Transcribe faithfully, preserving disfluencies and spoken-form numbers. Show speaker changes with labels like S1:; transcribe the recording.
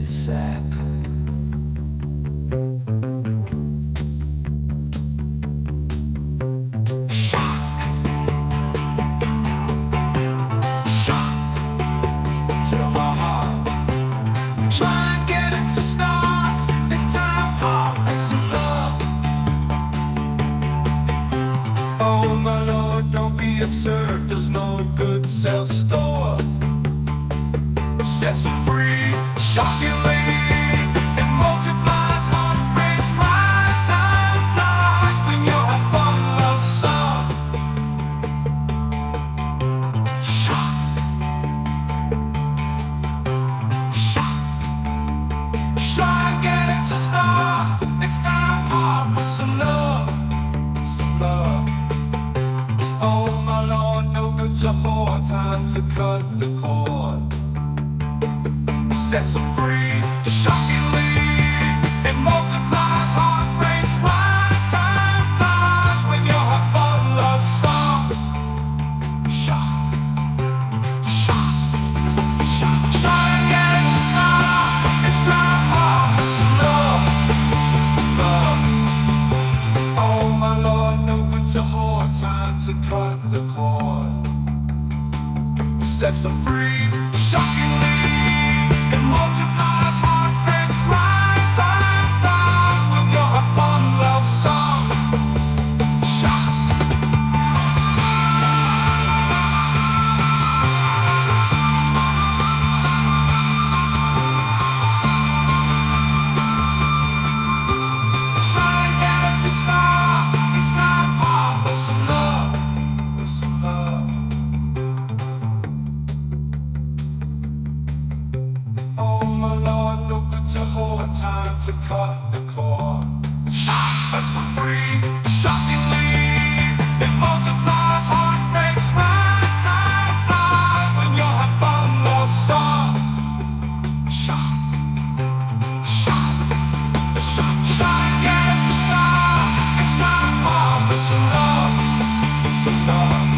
S1: sack. Shock, shock to the heart. Try and get it to start. It's time for some love. Oh my Lord, don't be absurd. There's no good self-store. Sets them free, shockingly. It multiplies, heart rates rise and flies when you're a full of song. Shock, shock. Try and get it to start. Next time, heart with some love, some love. Oh my Lord, no good to hoard. Time to cut the cord. Sets them free, shockingly. It multiplies, heart rates rise and flies when you're full of song. Shock, shock, shock. Try and get it to start. It's time hard with some love, some love. Oh my Lord, no good to hoard. Time to cut the cord. Sets them free, shockingly. It multiplies, heart rates rise and flies when you're a full of song. Shock. Try and get it to start. It's time for with some love, with some love. Oh my Lord, no good to hoard. Time to cut the cord. Shock, sets them free, shockingly. It multiplies, heart rates rise and flies when you're a full of song. Shock, shock, shock. Try and get it to start. It's time for some love, some love.